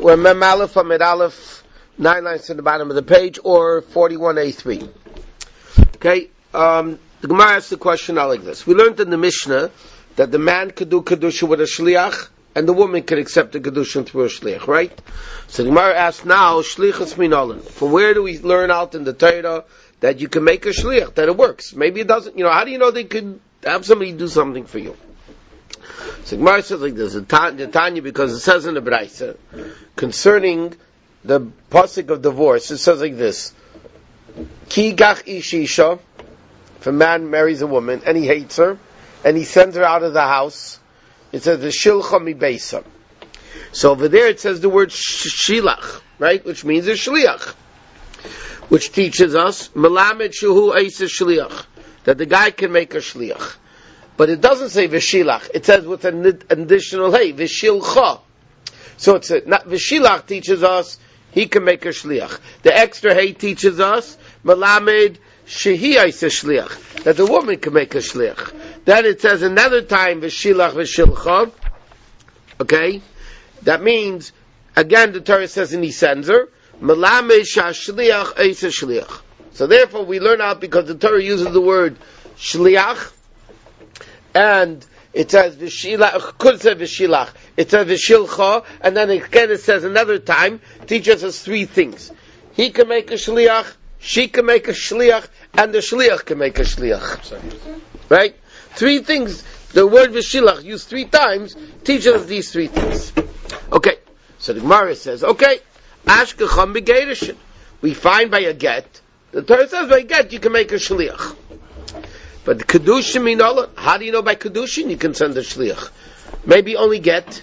We're Mem Aleph, Amid Aleph, 9 lines to the bottom of the page, or 41A3. Okay, the Gemara asks the question out like this. We learned in the Mishnah that the man could do Kedusha with a Shliach, and the woman could accept the Kedusha through a Shliach, right? So the Gemara asks now, Shlichus Minolan. From where do we learn out in the Torah that you can make a Shliach, that it works? Maybe it doesn't. How do you know they could have somebody do something for you? So Gemara says like this, the Tanya, because it says in the Braisa, concerning the pasuk of divorce, it says like this, Ki gach ish isha, if a man marries a woman, and he hates her, and he sends her out of the house, it says, the shilcha mi beisa. So over there it says the word shilach, right, which means a shliach, which teaches us, melamed shuhu eisa shliach, that the guy can make a shliach. But it doesn't say v'shilach. It says with an additional hey, v'shilcha. So it's v'shilach teaches us he can make a shliach. The extra hey teaches us melamed shehi eisa shliach, that the woman can make a shliach. Then it says another time v'shilach v'shilcha. Okay, that means again the Torah says and he sends her melamed shashliach eisa shliach. So therefore we learn out because the Torah uses the word shliach. And it says v'shilach, could say v'shilach. It says v'shilcha, and then again it says another time, teaches us three things. He can make a shliach, she can make a shliach, and the shliach can make a shliach. Right? Three things. The word v'shilach used three times teaches us these three things. Okay. So the Gemara says, okay, ashkecham b'geirushin. We find by a get. The Torah says by a get you can make a shliach. But Kedushin Minolan, how do you know by Kedushin you can send a Shliach? Maybe only get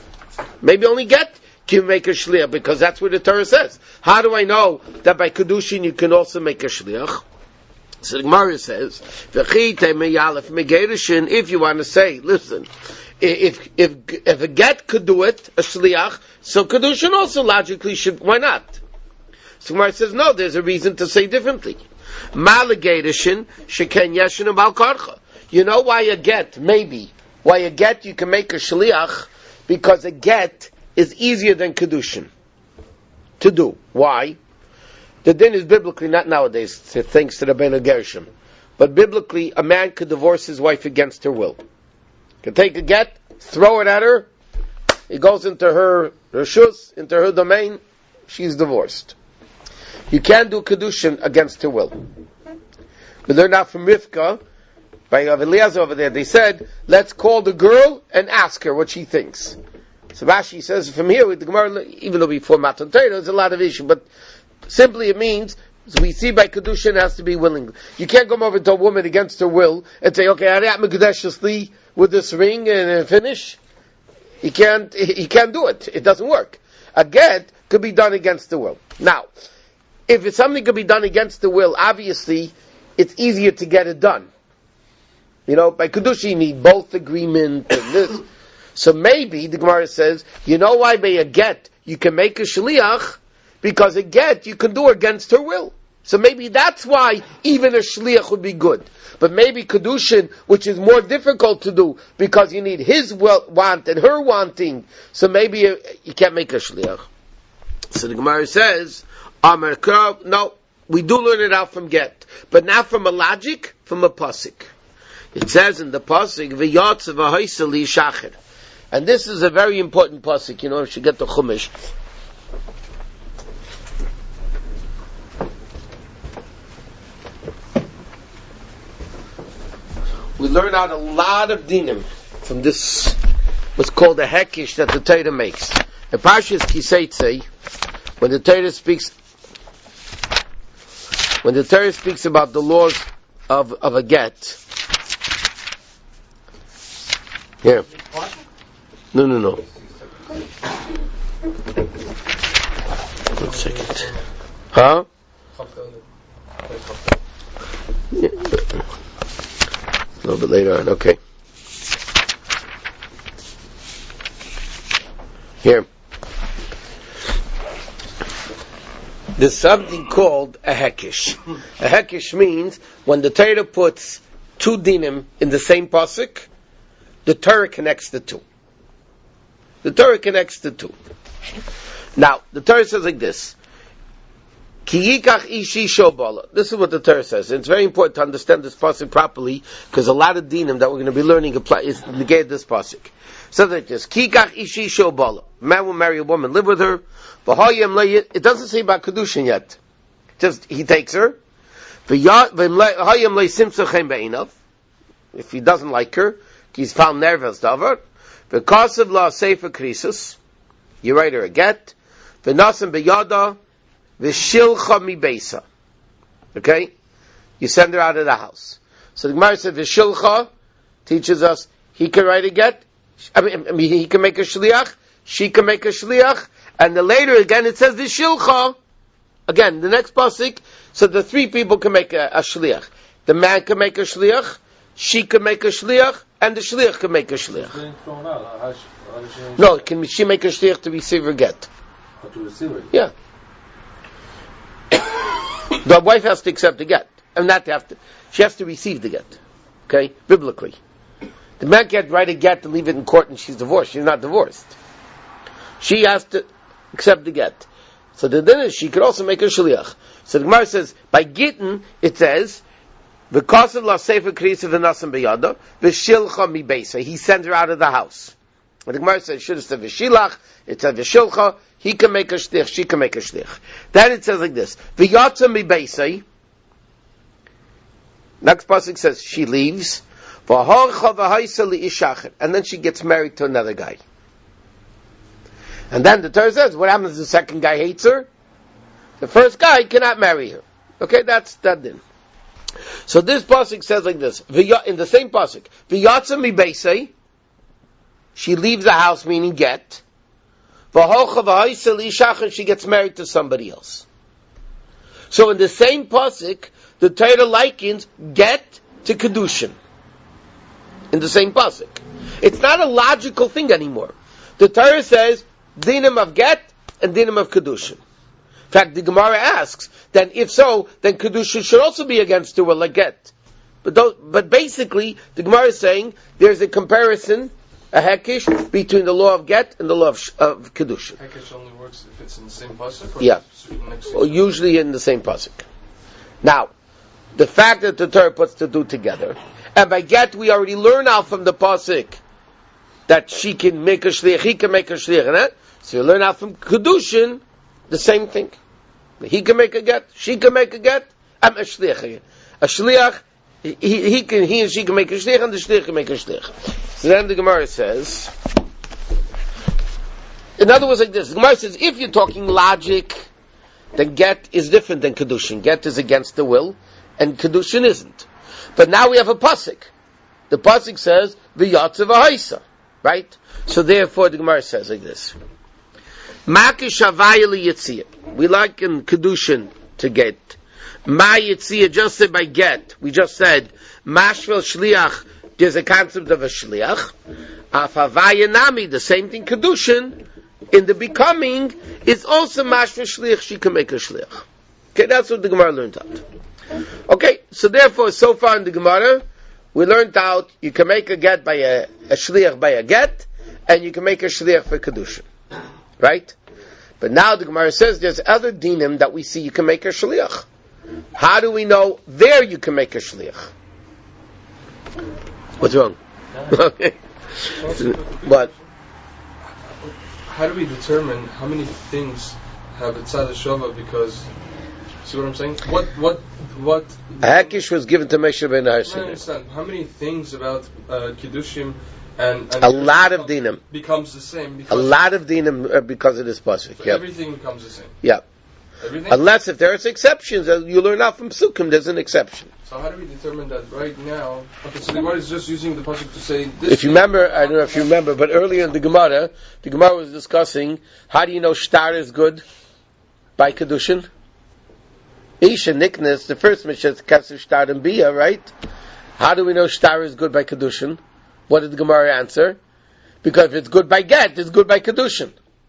can make a Shliach, because that's what the Torah says. How do I know that by Kedushin you can also make a Shliach? So the Gemara says, if you want to say, listen, if a get could do it, a Shliach, so Kedushin also logically should, why not? So the Gemara says, no, there's a reason to say differently. You know why a get, why a get you can make a shliach, because a get is easier than kedushin to do. Why? The din is biblically, not nowadays, thanks to the Rabbeinu Gershom, but biblically a man could divorce his wife against her will. Can take a get, throw it at her, it goes into her shus, into her domain, she's divorced. You can't do kedushin against her will. We learned out from Rivka, by Rav Eliezer over there, they said, let's call the girl and ask her what she thinks. So Rashi says, from here with the Gemara, even though before Matan Torah, there's a lot of issue, but simply it means, so we see by kedushin has to be willing. You can't come over to a woman against her will and say, okay, Ariat Mekudeshly with this ring and finish. You can't do it. It doesn't work. A get could be done against the will. Now, if it's something could be done against the will, obviously, it's easier to get it done. By Kedusha you need both agreement and this. So maybe, the Gemara says, you know why by a get you can make a shliach? Because a get you can do against her will. So maybe that's why even a shliach would be good. But maybe Kedushin, which is more difficult to do, because you need his want and her wanting, so maybe you can't make a shliach. So the Gemara says, no, we do learn it out from get, but not from a logic, from a pasuk. It says in the pasuk, "V'yotz v'hoysel li shacher," and this is a very important pasuk. You should get the Chumash. We learn out a lot of dinim from this, what's called a hekish that the Torah makes. In Parshas Kiseitze, when the Torah speaks about the laws of a get, here. No. 1 second. Huh? Yeah. A little bit later on, okay. Here. There's something called a hekish. A hekish means when the Torah puts two dinim in the same pasuk, the Torah connects the two. The Torah connects the two. Now, the Torah says like this. Ki yikach ishi shobala. This is what the Torah says. And it's very important to understand this pasuk properly, because a lot of dinim that we're going to be learning is negate this pasuk. So like this. Ki yikach ishi shobala. Man will marry a woman, live with her. It doesn't say about kedushin yet. Just, he takes her. If he doesn't like her, he's found nervous davar. V'kasav la sefer krisus. You write her a get. V'nasim b'yada. V'shilcha mi beisa. Okay? You send her out of the house. So the Gemara said, V'shilcha teaches us, he can write a get. He can make a shliach. She can make a shliach. And then later again it says V'shilcha. Again, the next pasuk, so the three people can make a shliach. The man can make a shliach, she can make a shliach, and the shliach can make a shliach. No, can she make a shliach to receive her get? To receive it? Yeah. The wife has to accept the get. And not have to. She has to receive the get. Okay? Biblically. The man can't write a get and leave it in court and she's divorced. She's not divorced. She has to accept the get. So the din is she could also make a shliach. So the Gemara says, by gittin, it says, V'kasav la sefer krisa v'nasim b'yada, v'shilcha mi beisa. He sent her out of the house. And the Gemara says, should have said v'shilach, it said v'shilcha, he can make a shlich, she can make a shlich. Then it says like this, v'yatza mi beisa. Next pasuk says, she leaves, v'harcha v'haisa li'ishacher, and then she gets married to another guy. And then the Torah says, what happens if the second guy hates her? The first guy cannot marry her. Okay, that's that din. So this pasuk says like this, in the same pasuk, v'yatza mi beisa, she leaves the house, meaning get, v'hocha v'haisa li'ishacher, she gets married to somebody else. So in the same pasuk, the Torah likens get to kedushin. In the same pasuk. It's not a logical thing anymore. The Torah says, dinim of get and dinim of kedushin. In fact, the Gemara asks, then if so, then kedushin should also be against the will like get. But basically, the Gemara is saying there's a comparison, a hekish, between the law of get and the law of kedushin. Hekish only works if it's in the same pasuk? Yeah. Well, usually in the same pasuk. Now, the fact that the Torah puts the two together, and by get we already learn out from the pasuk that she can make a shliach, he can make a shliach, and that. So you learn out from kedushin the same thing. He can make a get, she can make a get, I'm a shliach. A shliach, he and she can make a shliach, and the shliach can make a shliach. So then the Gemara says, in other words, like this. The Gemara says, if you're talking logic, then get is different than kedushin. Get is against the will, and kedushin isn't. But now we have a pasuk. The pasuk says, v'yatza v'haisa. Right? So therefore the Gemara says like this. Makish havaya liyitziyah. We like in kedushin to get. Ma yitziyah, just said by get. We just said, mashvel shliach, there's a concept of a shliach. Af havaya nami, the same thing, kedushin, in the becoming, is also mashvel shliach, she can make a shliach. Okay, that's what the Gemara learned out. Okay, so therefore, so far in the Gemara, we learned out, you can make a get by a shliach by a get, and you can make a shliach for kedushin. Right? But now the Gemara says there's other dinim that we see you can make a shliach. How do we know there you can make a shliach? What's wrong? Okay. What? How do we determine how many things have tzad shava? Because, see what I'm saying? What? A hekish was given to Moshe ben Aharon. I understand. How many things about kiddushim and a lot of dinim becomes the same? A lot of dinim because of this pasuk. So yep. Everything becomes the same. Yeah. Everything? Unless if there's exceptions, you learn out from Sukkim, there's an exception. So how do we determine that right now? Okay, so the Gemara is just using the pasuk to say this. If you remember, I don't know if you remember, but earlier in the Gemara was discussing how do you know shtar is good by kedushin? Isha niknes, the first Mishnah is Kesef Shtar and Bia, right? How do we know shtar is good by kedushin? What did the Gemara answer? Because if it's good by get, it's good by kedushin.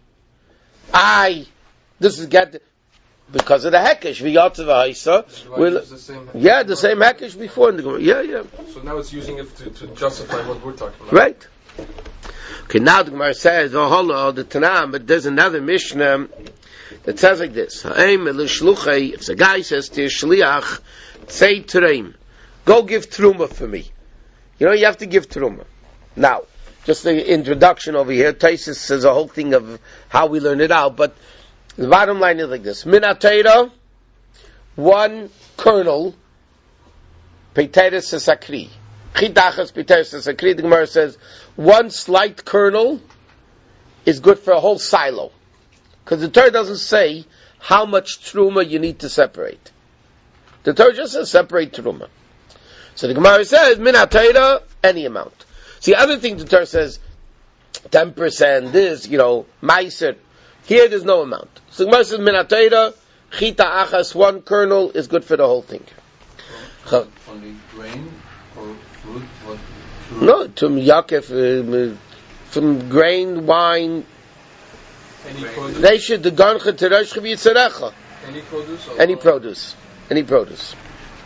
This is get because of the hekesh. V'yatzav ha'isa. Yeah, the same hekesh before in the Gemara. Yeah. So now it's using it to justify what we're talking about. Right. Okay, now the Gemara says, oh, hold the Tanam, but there's another Mishnah that says like this. If the guy says to his shliach, say Tereim, go give Truma for me. You have to give Truma. Now, just the introduction over here, Taisus says a whole thing of how we learn it out, but the bottom line is like this. Min HaTorah, one kernel, Peteres Sakri. Chitachas Peteres Sakri, the Gemara says, one slight kernel is good for a whole silo. Because the Torah doesn't say how much truma you need to separate. The Torah just says separate truma. So the Gemara says, min HaTorah, any amount. See, the other thing the Torah says, 10%, this, meiser. Here there's no amount. So the Gemara says, min HaTorah, chita achas, one kernel is good for the whole thing. Only grain or fruit? What fruit? No, tum yakef, from grain, wine. Any produce? They should the garncha teresh chivitzarecha. Any produce? Any produce.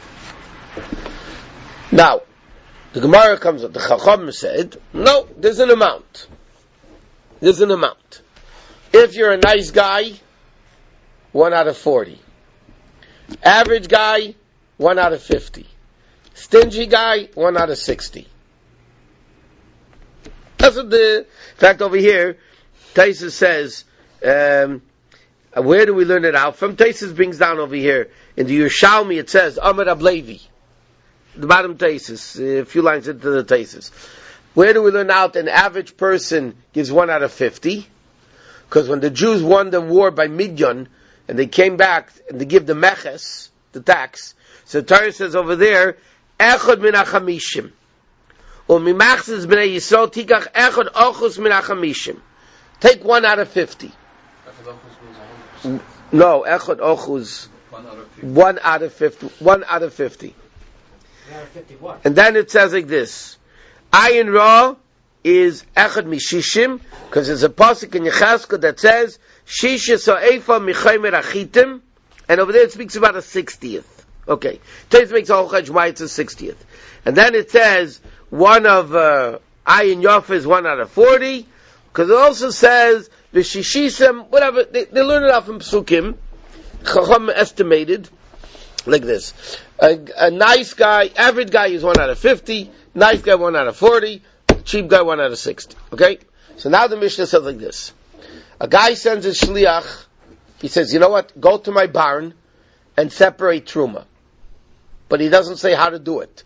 Now, the Gemara comes up. The Chacham said, no, there's an amount. If you're a nice guy, 1 out of 40. Average guy, 1 out of 50. Stingy guy, 1 out of 60. That's what in fact over here, Taisus says, where do we learn it out from? Taisus brings down over here, in the Yerushalmi it says, Amar Rab Levi. The bottom Taisus, a few lines into the Taisus. Where do we learn out an average person gives 1 out of 50? Because when the Jews won the war by Midian, and they came back, and they give the meches, the tax, so the Torah says over there, Echad min ha-chamishim. Umimachzis b'nei Yisrael tikach echad ochus min ha-chamishim. Take 1 out of 50. No, echad ochus. 1 out of 50. 1 out of 50. And then it says like this. Ayin Ra is echad mishishim, because there's a pasuk in Yechazkel that says, Shisha so'efa michaymer achitim, and over there it speaks about a 60th. Okay. Taisus makes a whole chaj why it's a 60th. And then it says, one of Ayin Yofa is 1 out of 40, because it also says, V'shishisem, whatever, they learn it out from Psukim. Chacham estimated, like this. A nice guy, average guy is 1 out of 50, nice guy 1 out of 40, cheap guy 1 out of 60. Okay? So now the Mishnah says like this. A guy sends his shliach, he says, you know what, go to my barn and separate truma. But he doesn't say how to do it.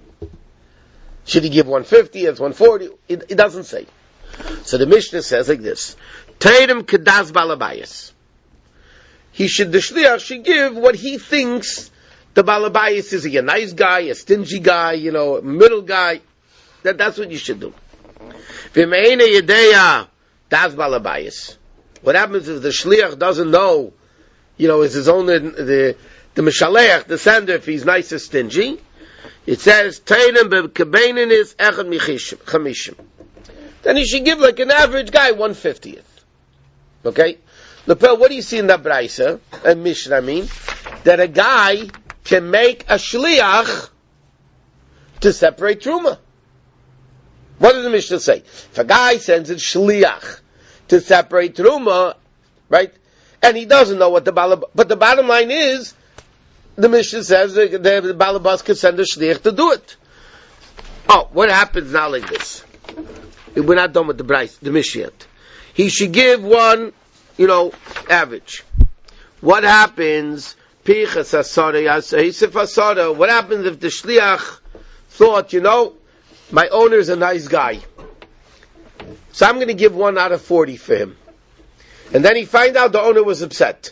Should he give 150 as 140? It doesn't say. So the Mishnah says like this. Teirem kedas balabayas. The shliach should give what he thinks the balabayas is. A nice guy, a stingy guy, a middle guy. That's what you should do. V'me'ene yedeya das balabayas. What happens if the shliach doesn't know, is his own, the mishalech, the sender, if he's nice or stingy? It says, Teirem be'kebeinin is echad chamishim. Then he should give like an average guy 1/50th. Okay? Lepel, what do you see in that Braisa, and Mishnah, that a guy can make a shliach to separate truma. What does the Mishnah say? If a guy sends a shliach to separate truma, right, and he doesn't know what but the bottom line is, the Mishnah says the balabas could send a shliach to do it. Oh, what happens now like this? We're not done with the Mishnah yet. He should give one, average. What happens? What happens if the shliach thought, my owner's a nice guy, so I'm going to give 1 out of 40 for him. And then he find out the owner was upset.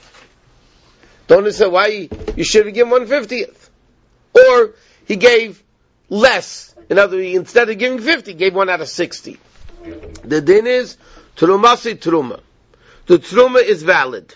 The owner said, why, you should have given 1/50th. Or he gave less. In other words, instead of giving 50, he gave 1 out of 60. The din is, Trumasi Truma. The Truma is valid.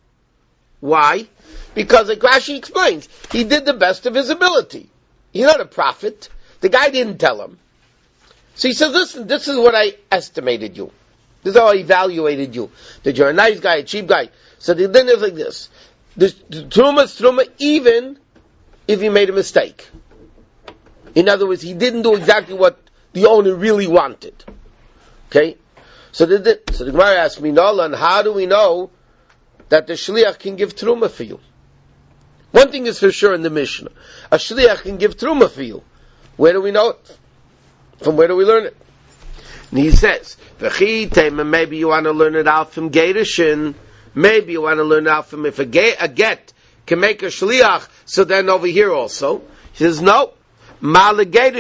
Why? Because, like Rashi explains, he did the best of his ability. He's not a prophet. The guy didn't tell him. So he says, listen, this is what I estimated you. This is how I evaluated you. That you're a nice guy, a cheap guy. So the din is like this. The Truma is Truma even if he made a mistake. In other words, he didn't do exactly what the owner really wanted. Okay? So the Gemara asks me, Nolan, how do we know that the shliach can give truma for you? One thing is for sure in the Mishnah. A shliach can give truma for you. Where do we know it? From where do we learn it? And he says, maybe you want to learn it out from Gedushin. Maybe you want to learn it out from if a get can make a shliach, so then over here also. He says, no. A get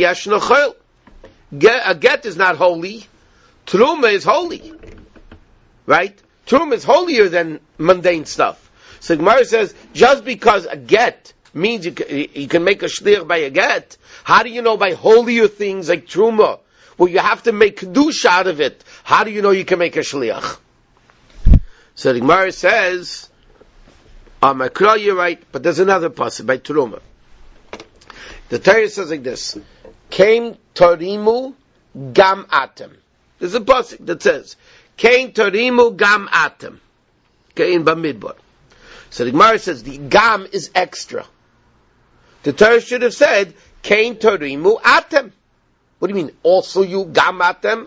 is not holy. Truma is holy. Right? Truma is holier than mundane stuff. So Gemara says, just because a get means you can make a shliach by a get, how do you know by holier things like truma? Well, you have to make kedusha out of it. How do you know you can make a shliach? So the Gemara says, Makra, you're right, but there's another pasuk by truma. The Torah says like this: Kain torimu gam atem. There's a pasuk that says, Kain torimu gam atem. Okay, in Bamidbar. So the Gemara says the gam is extra. The Torah should have said, Kain torimu atem. What do you mean? Also you gam atem?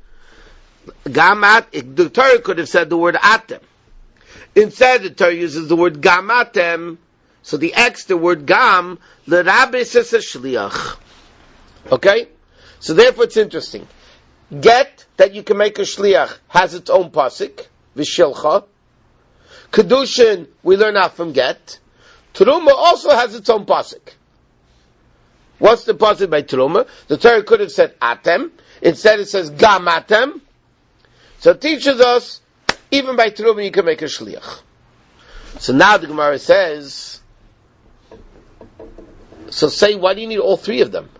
The Torah could have said the word atem. Instead, the Torah uses the word gam atem. So the extra word gam, l'rabbi says a shliach. Okay? So therefore it's interesting. Get, that you can make a shliach, has its own pasuk, v'shilcha. Kedushin, we learn out from get. Teruma also has its own pasuk. What's the pasuk by Teruma? The Torah could have said atem. Instead it says gam atem. So it teaches us, even by Teruma you can make a shliach. So now the Gemara says, so say, why do you need all three of them?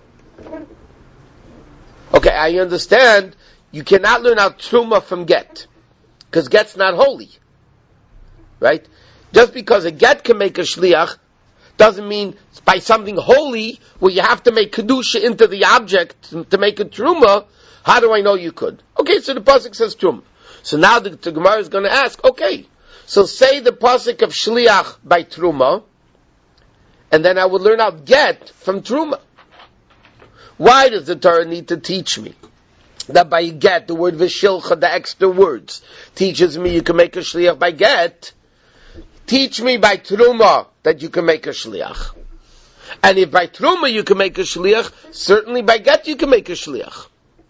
Okay, I understand you cannot learn out Teruma from get, because get's not holy. Right? Just because a get can make a shliach doesn't mean by something holy where you have to make kedusha into the object to make a truma. How do I know you could? Okay, so the pasuk says truma. So now the Gemara is going to ask, okay, so say the pasuk of shliach by truma, and then I would learn out get from truma. Why does the Torah need to teach me that by get, the word v'shilcha, the extra words, teaches me you can make a shliach by get? Teach me by truma that you can make a shliach. And if by truma you can make a shliach, certainly by get you can make a shliach.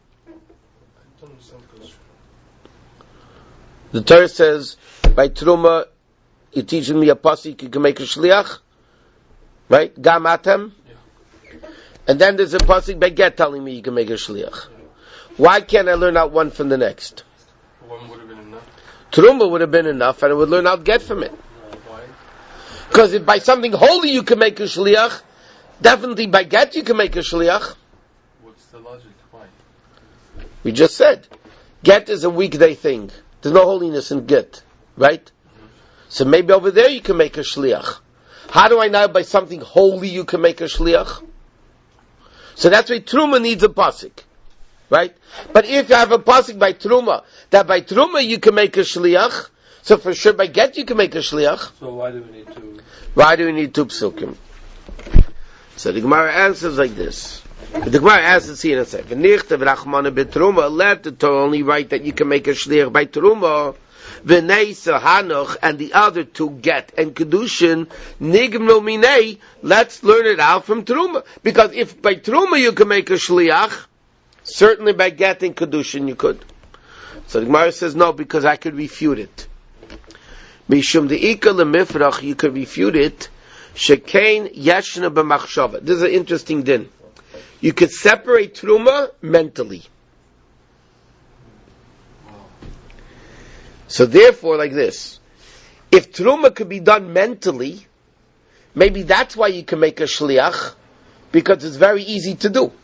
The Torah says, by truma, you're teaching me a pasuk, you can make a shliach. Right? Gam atem. Yeah. And then there's a pasuk by get telling me you can make a shliach. Yeah. Why can't I learn out one from the next? One would have been enough. Truma would have been enough, and I would learn out get from it. Because if by something holy you can make a shliach, definitely by get you can make a shliach. What's the logic? Why? We just said, get is a weekday thing. There's no holiness in get, right? Mm-hmm. So maybe over there you can make a shliach. How do I know by something holy you can make a shliach? So that's why Truma needs a pasuk, right? But if you have a pasuk by Truma, that by Truma you can make a shliach, so for sure by get you can make a shliach. So why do we need two? Why do we need two psukim? So the Gemara answers like this. The Gemara answers here and says, "V'nichtav rachmana b'truma." Let the Torah only write that you can make a shliach by truma. V'neisa hanoch and the other two get and kedushin nigmno minei. Let's learn it out from truma, because if by truma you can make a shliach, certainly by get and kedushin you could. So the Gemara says no, because I could refute it. Mishum de'ika lemifrach, you could refute it. Shekain yeshna b'machshava. This is an interesting din. You could separate truma mentally. So therefore, like this, if truma could be done mentally, maybe that's why you can make a shliach, because it's very easy to do.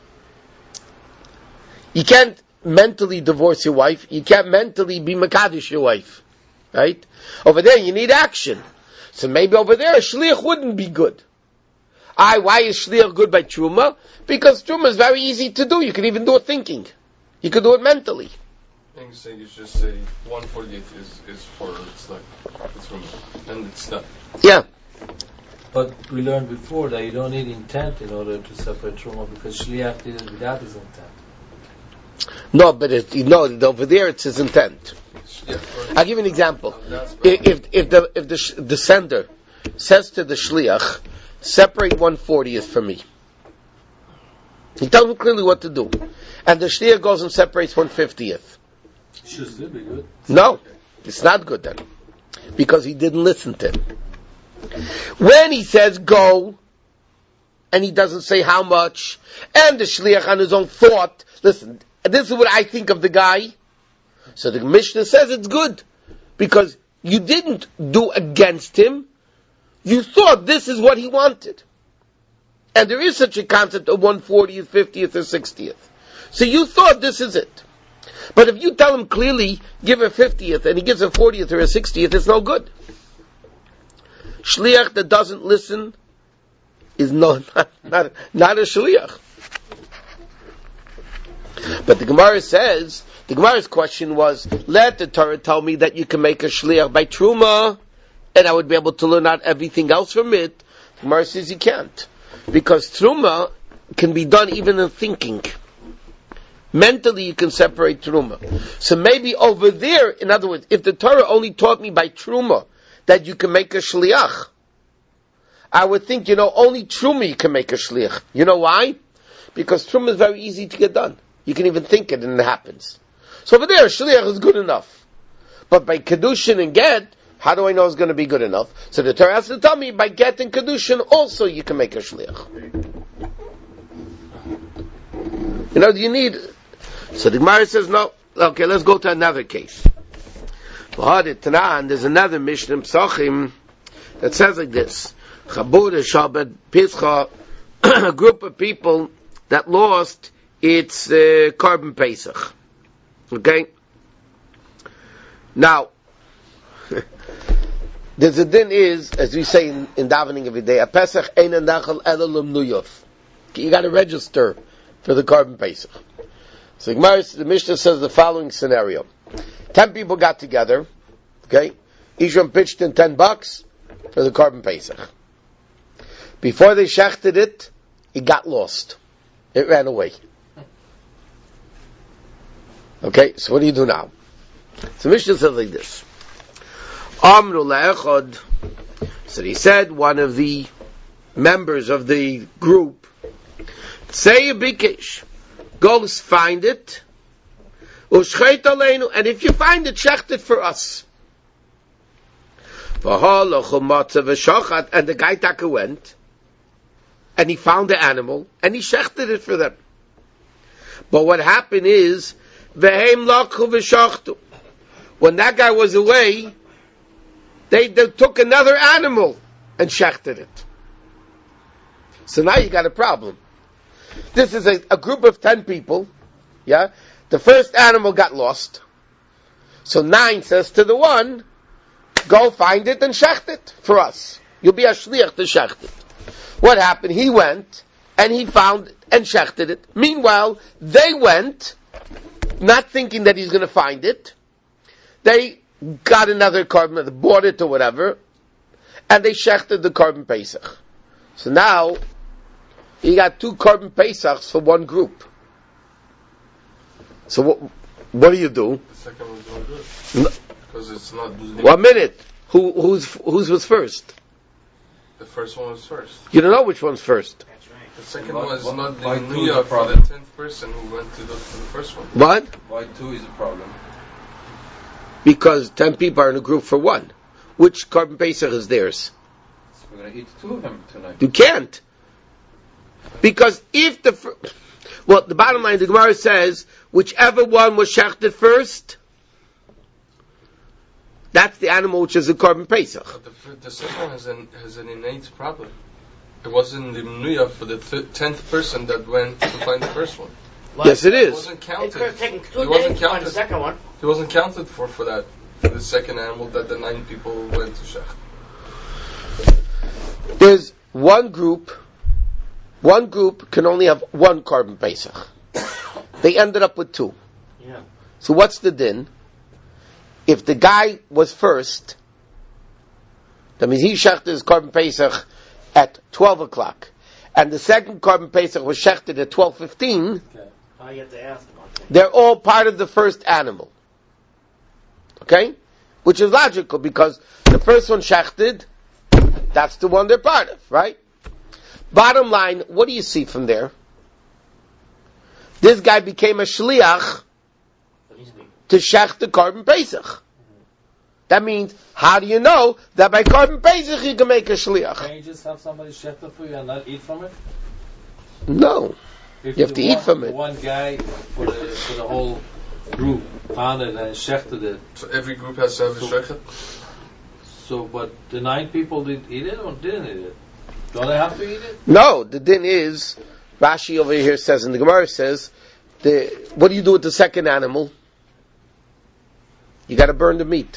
You can't mentally divorce your wife. You can't mentally be mekadosh your wife. Right? Over there you need action. So maybe over there a shliach wouldn't be good. Why is shliach good by truma? Because truma is very easy to do. You can even do it thinking. You can do it mentally. You just say 1/48 is for it's from and it's done. Yeah. But we learned before that you don't need intent in order to separate truma, because shliach did it without his intent. No, but over there it's his intent. I'll give you an example. If the sender says to the shliach, separate 1/40th from me. He tells him clearly what to do. And the shliach goes and separates 1/50th. Should still be good. No, it's not good then. Because he didn't listen to him. When he says go, and he doesn't say how much, and the shliach on his own thought, listen, this is what I think of the guy. So the Mishnah says it's good. Because you didn't do against him. You thought this is what he wanted. And there is such a concept of 1/40th, 50th, or 60th. So you thought this is it. But if you tell him clearly, give a 50th, and he gives a 40th or a 60th, it's no good. Shliach that doesn't listen is not a shliach. But the Gemara's question was, let the Torah tell me that you can make a shliach by truma, and I would be able to learn out everything else from it. The Gemara says you can't. Because truma can be done even in thinking. Mentally you can separate truma. So maybe over there, in other words, if the Torah only taught me by truma that you can make a shliach, I would think, only truma you can make a shliach. You know why? Because truma is very easy to get done. You can even think it and it happens. So over there, shliach is good enough. But by kedushin and get, how do I know it's going to be good enough? So the Torah has to tell me, by get and kedushin also you can make a shliach. You need... So the Gemara says, no. Okay, let's go to another case. There's another Mishnah Psachim that says like this. Chabura Shabbat Pischa, a group of people that lost its Korban Pesach. Okay? Now, the din is, as we say in davening every day, a Pesach ein nachal ela l'mnuyot. You got to register for the Korban Pesach. So the Mishnah says the following scenario. 10 people got together, okay? Each one pitched in $10 for the Korban Pesach. Before they shechted it, it got lost. It ran away. Okay, so what do you do now? So Mishnah says like this. Amru le'echad. So he said, one of the members of the group, say a bikesh. Go find it, u'shcheit aleinu, and if you find it, shecht it for us. And the guy taka went, and he found the animal, and he shechted it for them. But what happened is, v'heim lakhu v'shachtu. When that guy was away, they took another animal and shechted it. So now you got a problem. This is a group of 10 people, yeah? The first animal got lost. So 9 says to the 1, go find it and shecht it for us. You'll be a shliach to shecht it. What happened? He went, and he found and shechted it. Meanwhile, they went, not thinking that he's going to find it. They got another korban, they bought it or whatever, and they shechted the Korban Pesach. So now, you got 2 Korban Pesachs for one group. So what do you do? The second one's not good. Because it's not... 1 minute. Whose was first? The first one was first. You don't know which one's first. That's right. The second one is not the niyah for the 10th person who went to the first one. What? Why 2 is a problem? Because 10 people are in a group for 1. Which Korban Pesach is theirs? So we're going to eat 2 of them tonight. You can't. Because if the bottom line, the Gemara says, whichever one was shechted first, that's the animal which is a Korban Pesach. But the second one has an innate problem. It wasn't the niyah for the 10th person that went to find the first one. Yes, it It is. wasn't It counted. could have taken 2 It wasn't days to find counted. the second one. It wasn't counted for that, for the second animal that the 9 people went to shech. There's one group can only have 1 Korban Pesach. They ended up with 2. Yeah. So what's the din? If the guy was first, that means he shechted his Korban Pesach at 12 o'clock, and the second Korban Pesach was shechted at 12:15. Okay. I get to ask about that. They're all part of the first animal. Okay? Which is logical, because the first one shechted, that's the one they're part of, right? Bottom line, what do you see from there? This guy became a shliach to shech the Korban Pesach. That means, how do you know that by Korban Pesach you can make a shliach? Can you just have somebody shech it for you and not eat from it? No. If You have to eat from it. One guy for the whole group found it and shechted it. So every group has to have a shechet? So, but the 9 people did eat it or didn't eat it? Don't they have to eat it? No, the din is, Rashi over here says, and the Gemara says, what do you do with the second animal? You got to burn the meat.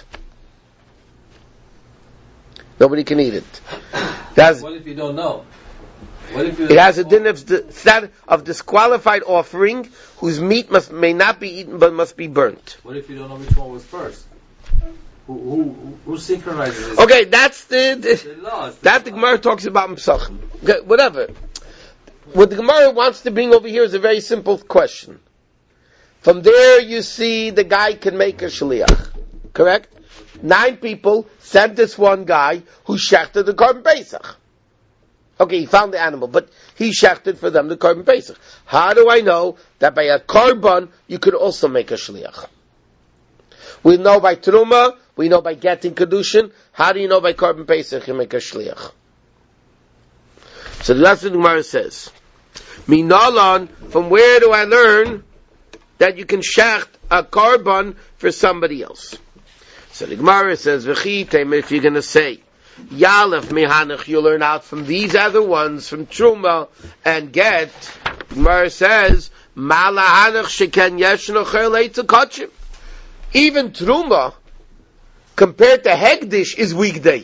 Nobody can eat it. What if you don't know? What if It has a din of disqualified offering, whose meat may not be eaten but must be burnt. What if you don't know which one was first? Who synchronizes it? Okay, that's The law. that the Gemara talks about in Pesachim. Okay, whatever. What the Gemara wants to bring over here is a very simple question. From there you see the guy can make a shliach. Correct? 9 people sent this one guy who shechted the Korban Pesach. Okay, he found the animal, but he shechted for them the Korban Pesach. How do I know that by a Korban you could also make a shliach? We know by Truma, we know by getting Kedushin. How do you know by Korban Pesach you make a shliach? So that's what the Gemara says. Minalan, from where do I learn that you can shecht a Korban for somebody else? So the Gemara says, V'chitem, if you're going to say, Yalef Mehanach, you learn out from these other ones, from Truma and Get. The Gemara says, Malahanach sheken yeshno cherlei tzakachim. Even Truma, compared to Hegdish, is weekday.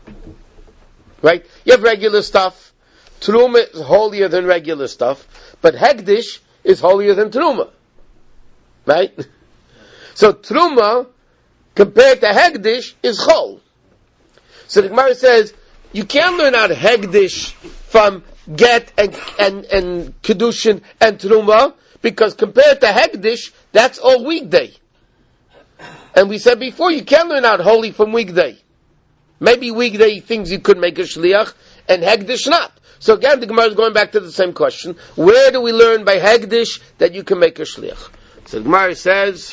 Right? You have regular stuff. Truma is holier than regular stuff. But Hegdish is holier than Truma. Right? So Truma, compared to Hegdish, is Chol. So the Gemara says, you can't learn out Hegdish from Get and Kedushin and Truma, because compared to Hegdish, that's all weekday. And we said before, you can't learn out holy from weekday. Maybe weekday things you could make a shliach, and Hegdish not. So again, the Gemara is going back to the same question. Where do we learn by Hegdish that you can make a shliach? So the Gemara says,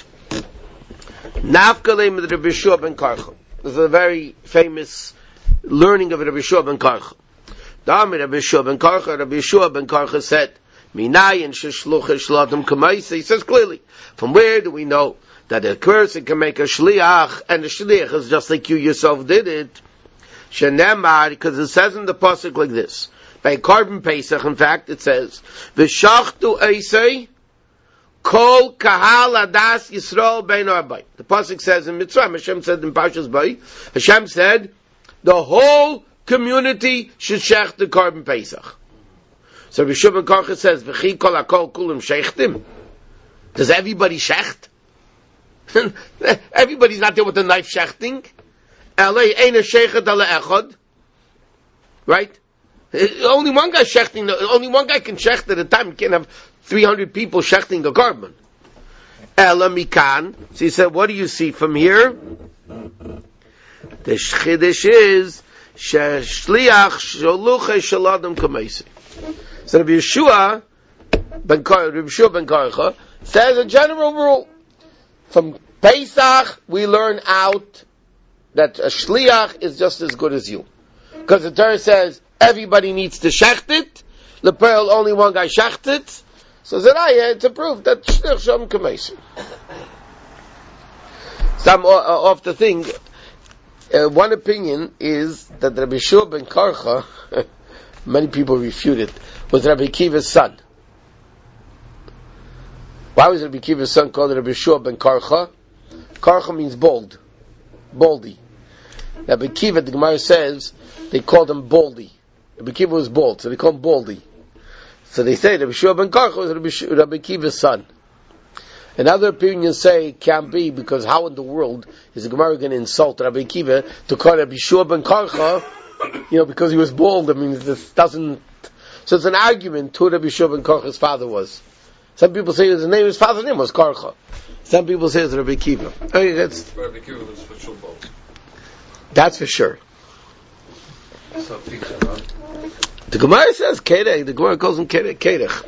Nafkalei mit Rabbi Yeshua ben Karcha. This is a very famous learning of Rabbi Yeshua ben Karcha. Rabbi Yeshua ben Karcha said, Minayin sheshluch shladim kamaisa. He says clearly, from where do we know that a person can make a shliach, and the shliach is just like you yourself did it? Shenemar, because it says in the pasuk like this, by Korban Pesach, in fact, it says, V'shachtu eisei kol kahal adas Yisrael bein arbay. The pasuk says in Mitzrayim, Hashem said in Parshas Bay, Hashem said, the whole community should shech the Korban Pesach. So Rabbi Yeshua ben Karcha says, V'chi kol hakol kulim shechtim. Does everybody shecht? Everybody's not there with a knife shechting. Elei ein shechet ala echad. Right? Only one guy shechting, only one guy can shecht at a time. You can't have 300 people shechting a korban. Ela mikan. So he said, what do you see from here? The chiddush is shliach sholuche shaladam kameisi. So Rabbi Yeshua ben Karcha says a general rule. From Pesach we learn out that a shliach is just as good as you, because the Torah says everybody needs to shecht it. Lepel, only one guy shecht it. So Zeraya, it's a proof that shliach shalom kameisi. Some off the thing. One opinion is that Rabbi Yeshua ben Karcha, many people refute it, was Rabbi Akiva's son. Why was Rabbi Akiva's son called Rabbi Yeshua ben Karcha? Karcha means bold, baldy. Rabbi Akiva, the Gemara says, they called him Baldy. Rabbi Akiva was bald, so they called him Baldy. So they say Rabbi Yeshua ben Karcha was Rabbi Akiva's son. Another opinion say it can't be, because how in the world is the Gemara going to insult Rabbi Akiva to call Rabbi Yeshua ben Karcha, because he was bald? I mean, this doesn't. So it's an argument who Rabbi Yeshua ben Karcha's father was. Some people say his name, his father's name was Karcha. Some people say it's Rabbi Kiva. Okay, Rabbi Kiva was for Shulbo. that's for sure. So picture, huh? The Gemara says Kedech. The Gemara calls him Kedech.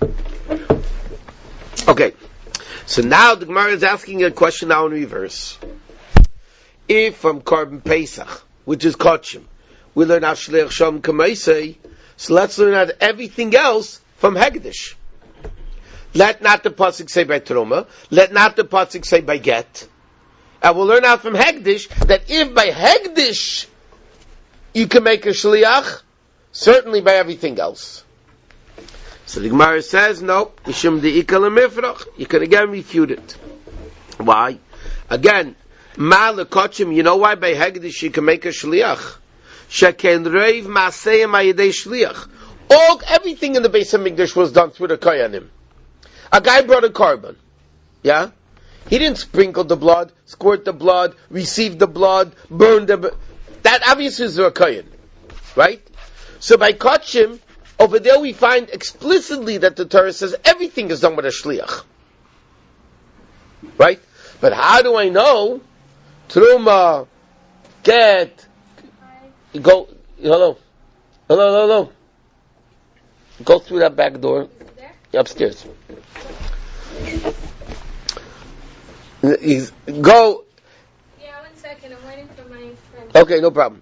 Okay. So now the Gemara is asking a question now in reverse. If from Korban Pesach, which is Kachim, we learn out Shleach Shalom Kamaisei, so let's learn out everything else from Hegdish. Let not the pasuk say by Truma. Let not the pasuk say by Get. And we'll learn out from Hegdish that if by Hegdish you can make a Shliach, certainly by everything else. So the Gemara says, no, Mishum de'ikal mifrach. You can again refute it. Why? Again, ma lekotchim, you know why by Hegdish you can make a Shliach? Sheken reiv ma'aseyim ayidei Shliach. Everything in the Beis HaMikdash was done through the Koyanim. A guy brought a carbon. Yeah? He didn't sprinkle the blood, squirt the blood, receive the blood, burn the that obviously is a Koyan. Right? So by Kachim, over there we find explicitly that the Torah says everything is done with a Shliach. Right? But how do I know? Truma, Get, go, hello. Go through that back door. Upstairs. Go. Yeah, 1 second. I'm waiting for my friend. Okay, no problem.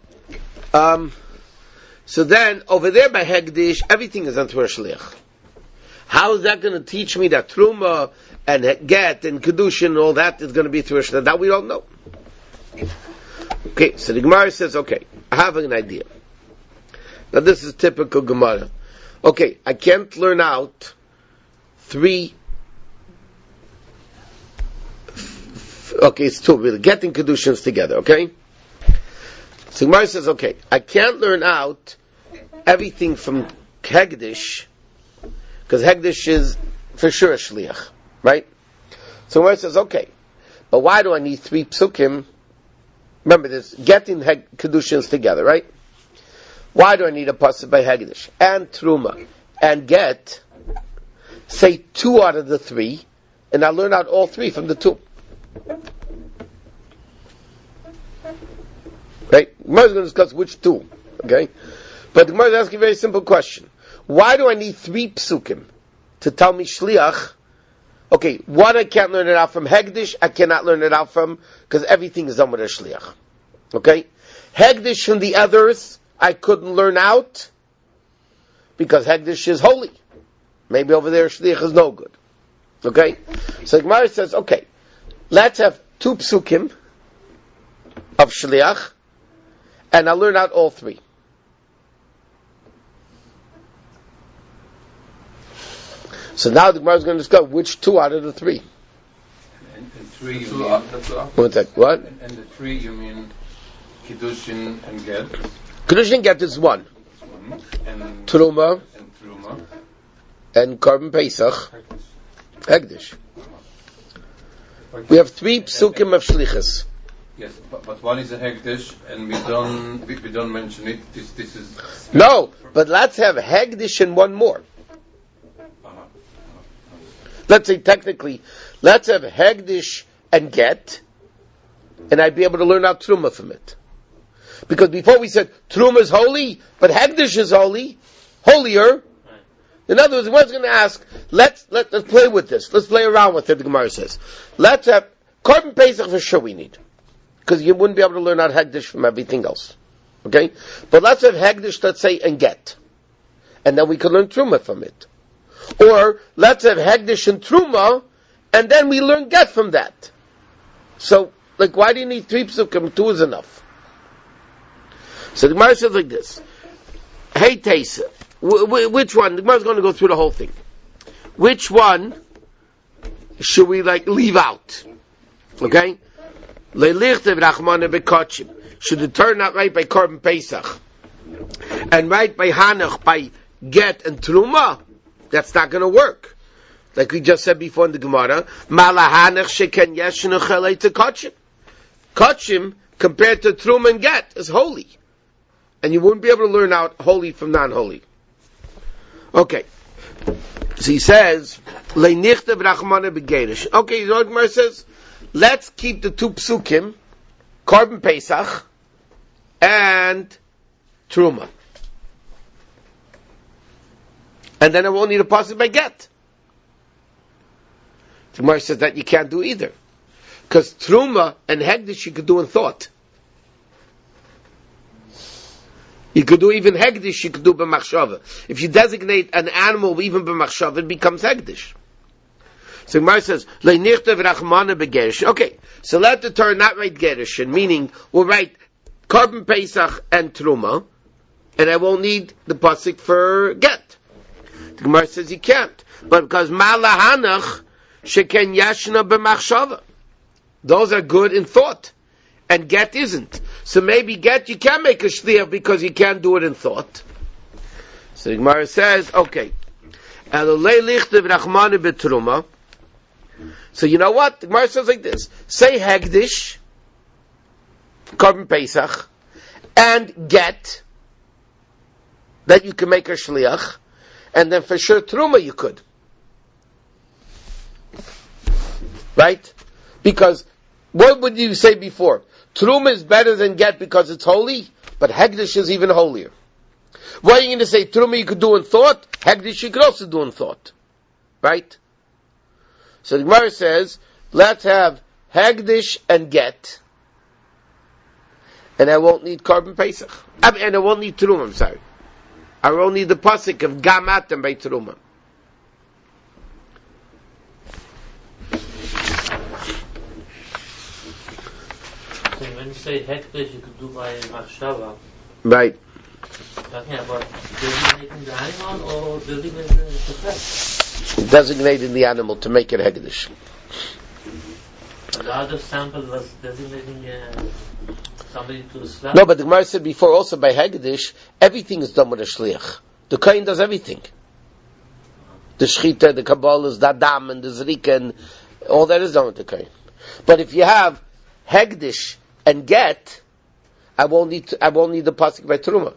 So then, over there by Hegdish, everything is done through a Shliach. How is that going to teach me that Truma and Get and Kedushin and all that is going to be through a Shliach? That we don't know. Okay, so the Gemara says, okay, I have an idea. Now this is typical Gemara. Okay, I can't learn out 3. Okay, it's 2. We're getting Kedushins together, okay? So Gemara says, okay, I can't learn out everything from Hegdish, because Hegdish is for sure a Shliach, right? So Gemara says, okay, but why do I need 3 psukim? Remember this, getting Kedushins together, right? Why do I need a pasuk by Hegdish and Truma and Get? Say 2 out of the 3, and I'll learn out all 3 from the 2. Right? Gemara is going to discuss which 2. Okay? But the Gemara is asking a very simple question. Why do I need 3 psukim to tell me Shliach? Okay, 1 I can't learn it out from Hegdish, I cannot learn it out from, because everything is done with a Shliach. Okay? Hegdish from the others, I couldn't learn out, because Hegdish is holy. Maybe over there Shliach is no good. Okay? So Gemara says, okay, let's have 2 psukim of Shliach, and I'll learn out all 3. So now the Gemara is going to discuss which 2 out of the 3. And 3 you That's mean... One sec, what? And the 3 you mean Kiddushin and Get? Kedushin Get is 1. And Truma Truma. and Korban Pesach, Hegdish. We have 3 psukim of Shlichus. Yes, but one is a Hegdish, and we don't mention it. This is... No, but let's have Hegdish and 1 more. Let's say technically, let's have Hegdish and Get, and I'd be able to learn out Truma from it. Because before we said Truma is holy, but Hegdish is holy, holier. In other words, one's going to ask, let's play with this. Let's play around with it, the Gemara says. Let's have Korban Pesach for sure we need. Because you wouldn't be able to learn out Hegdish from everything else. Okay? But let's have Hegdish, let's say, and Get. And then we can learn Truma from it. Or, let's have Hegdish and Truma, and then we learn Get from that. So, why do you need 3 psukim? 2 is enough. So the Gemara says like this. Hey, Teisa, which one? The Gemara is going to go through the whole thing. Which one should we, leave out? Okay? Should it turn out right by Korban Pesach? And right by Hanach, by Get and Truma? That's not going to work. Like we just said before in the Gemara, Malahanach sheken yeshnu chelei to Kachim. Kachim, compared to Truma and Get, is holy. And you wouldn't be able to learn out holy from non-holy. Okay. So he says, Leinichte v'rachmana begerish. Okay, you know what Gemara says? Let's keep the two psukim, Korban Pesach and Truma. And then I won't need a pasuk by get. The Gemara says that you can't do either. Because Truma and Hegdish you could do in thought. You could do even Hegdish, you could do b'machshava. If you designate an animal even b'machshava, it becomes Hegdish. So Gemara says, Leinichte v'rachmana begerish. Okay, so let the Torah not write gerishin, meaning we'll write Korban Pesach and Truma, and I won't need the pasuk for get. The Gemara says you can't, but because Malahanach sheken yashna b'machshava, those are good in thought, and get isn't. So maybe get you can make a shliach because you can't do it in thought. So the Gemara says, okay, so you know what? The Gemara says like this: say Hegdish, Korban Pesach, and get that you can make a shliach, and then for sure Truma you could, right? Because what would you say before? Truma is better than get because it's holy, but Hegdish is even holier. What are you going to say? Truma you could do in thought, Hegdish you could also do in thought, right? So the Gemara says, let's have Hegdish and get, and I won't need Korban Pesach. And I won't need Truma, I'm sorry. I won't need the pasuk of Gamatem by Truma. So when you say Hekdesh, you could do by Machshava. Right. Talking about designating the animal or designating the pet? Designating the animal to make it Hegdish. The other sample was designating somebody to slap. No, but the Gemara said before also by Hegdish, everything is done with a shliach. The Kohen does everything. The Shchita, the Kabbalah, the Adam, and the Zrika, and all that is done with the Kohen. But if you have Hegdish and get, I won't need the pasuk by Truma.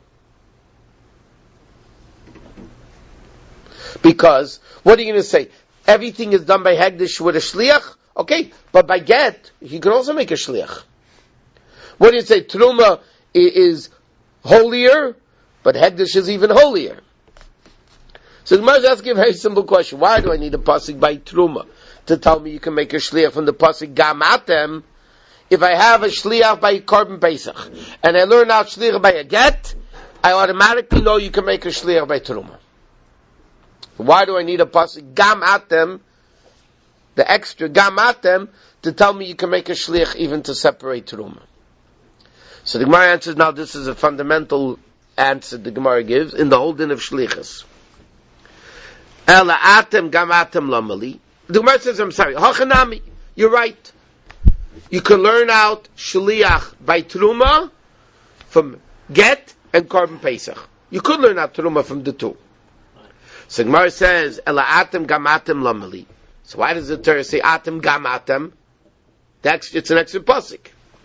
Because, what are you going to say? Everything is done by Hegdish with a shliach? Okay, but by get, he can also make a shliach. What do you say? Truma is holier, but Hegdish is even holier. So the Gemara is asking a very simple question. Why do I need a pasuk by Truma to tell me you can make a shliach from the pasuk Gamatem? If I have a shliach by Korban Pesach, and I learn out shliach by a get, I automatically know you can make a shliach by Truma. Why do I need a pasuk Gamatem, the extra Gamatem, to tell me you can make a shliach even to separate Truma? So the Gemara answers, now this is a fundamental answer the Gemara gives in the whole din of shlichus. Ela atem Gamatem lamali. The Gemara says, I'm sorry, Hachanami, you're right. You can learn out shliach by Truma from get and Korban Pesach. You could learn out Truma from the two. So Gemara says, Ela atem Gamatem lamali. So why does the Torah say atem Gamatem? It's an extra pasuk.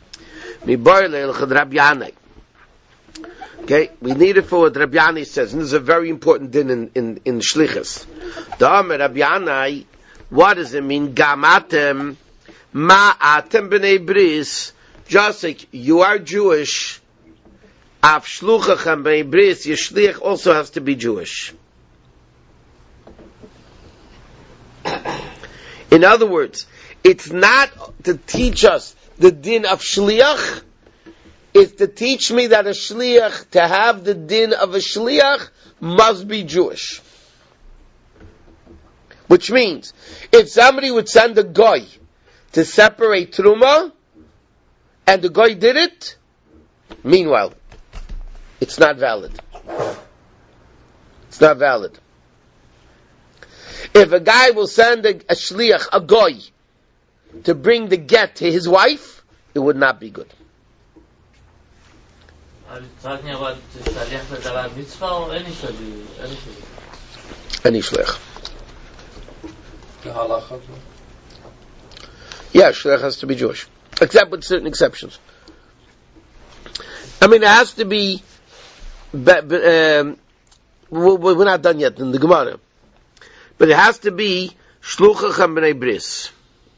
Okay, we need it for what Rabbi Yanai says, and this is a very important din in shlichus. The Amar Rabbi Yanai, what does it mean? Gamatem ma'atem b'nei bris. Just like you are Jewish, af shluchachem b'nei bris, your shliach also has to be Jewish. In other words, it's not to teach us the din of shliach, it's to teach me that a shliach, to have the din of a shliach, must be Jewish. Which means, if somebody would send a goy to separate Truma, and the goy did it, meanwhile, it's not valid. It's not valid. If a guy will send a shliach, a goy, to bring the get to his wife, it would not be good. Are you talking about shaliach ledavar mitzvah or any shaliach? Any shliach. The halacha. Yeah, shliach has to be Jewish, except with certain exceptions. I mean, it has to be. We're not done yet in the Gemara. but it has to be shluchachem b'nei bris.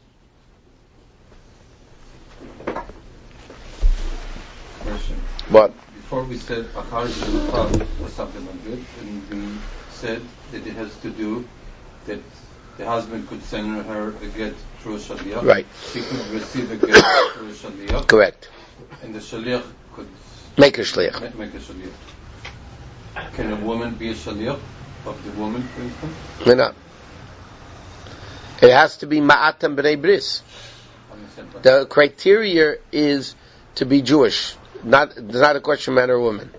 Question. What? Before we said achar zilutav or something like that, and we said that it has to do that the husband could send her a get through a shaliach. Right. She could receive a get through a shaliach. Correct. And the shaliach could Make a shliach. make a shaliach. Can a woman be a shaliach of the woman, for instance? No, no. It has to be ma'atam b'nei bris. The criteria is to be Jewish. It's not a question man or woman.